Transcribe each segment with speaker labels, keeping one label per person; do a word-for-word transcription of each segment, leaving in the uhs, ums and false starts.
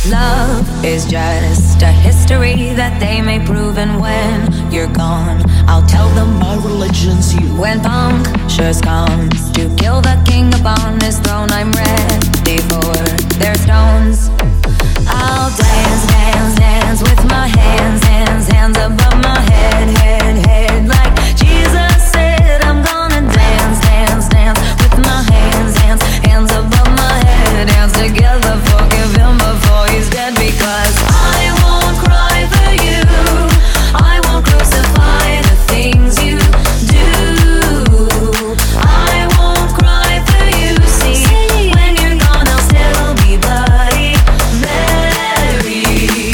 Speaker 1: Love is just a history that they may prove, and when you're gone, I'll tell them my religion's you. When punctures comes to kill the king upon his throne, I'm ready for their stones. I'll dance, dance, dance with my hands, hands, hands above my head, head, head. Like Jesus said, I'm gonna dance, dance, dance with my hands, hands, hands above my head. Dance together, forgive him before he's dead, because I won't cry for you, I won't crucify the things you do. I won't cry for you, see, when you're gone I'll still be bloody Mary.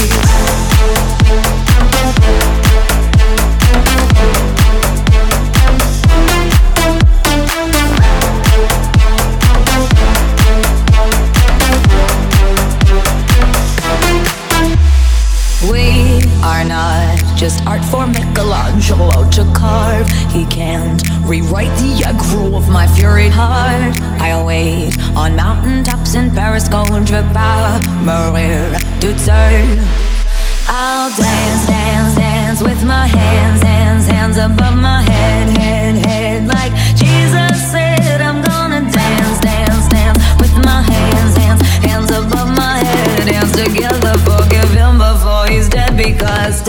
Speaker 1: We are not just art for Michelangelo to carve. He can't rewrite the aggro of my fury heart. I'll wait on mountaintops in Paris, contre par mourir toute seule. I'll dance, dance, dance with my hands, hands, hands above my head, head, head. Like Jesus said, I'm gonna dance, dance, dance with my hands, hands, hands above my head. Dance together, forgive him before he's dead, because